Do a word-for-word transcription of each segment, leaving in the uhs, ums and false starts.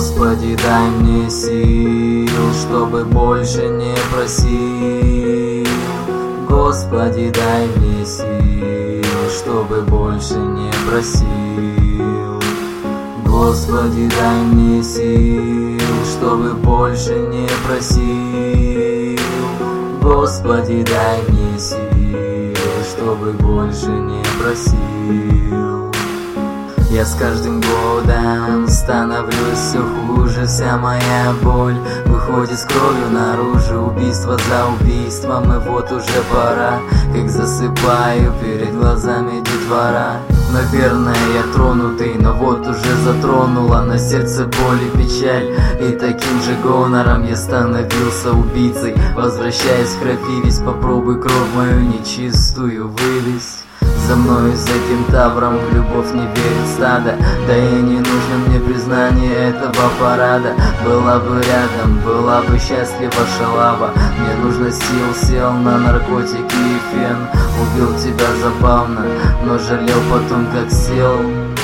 Господи, дай мне сил, чтобы больше не просил. Господи, дай мне сил, чтобы больше не просил. Господи, дай мне сил, чтобы больше не просил. Господи, дай мне сил, чтобы больше не просил. Я с каждым годом становлюсь все хуже, вся моя боль выходит с кровью наружу, убийство за убийством, и вот уже пора, как засыпаю, перед глазами детвора. Наверное, я тронутый, но вот уже затронула на сердце боль и печаль, и таким же гонором я становился убийцей. Возвращаясь в крови, весь попробуй кровь мою нечистую вылезть. За мною, за кентавром, в любовь не верит стадо. Да и не нужно мне признание этого парада. Была бы рядом, была бы счастлива шалава. Мне нужно сил, сел на наркотики и фен. Убил тебя забавно, но жалел потом, как сел.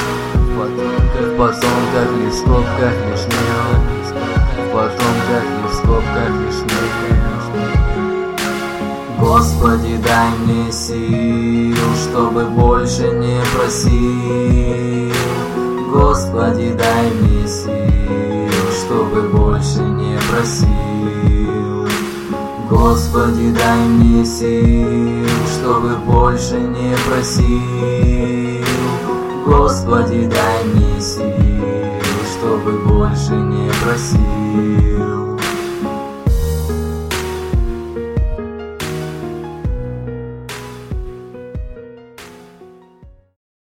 Потом, как лишь в скобках лишь не. Потом, как лишь в скобках лишь не. Господи, дай мне сил, чтобы больше не просил. Господи, дай мне сил, чтобы больше не просил. Господи, дай мне сил, чтобы больше не просил. Господи, дай мне сил, чтобы больше не просил.